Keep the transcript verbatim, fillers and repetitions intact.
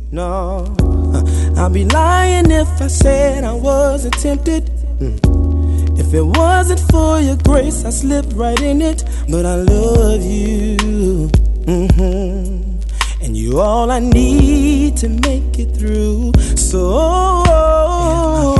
No, I'd be lying if I said I wasn't tempted. Mm. If it wasn't for your grace, I slipped right in it. But I love you, mm-hmm. and you're all I need to make it through. So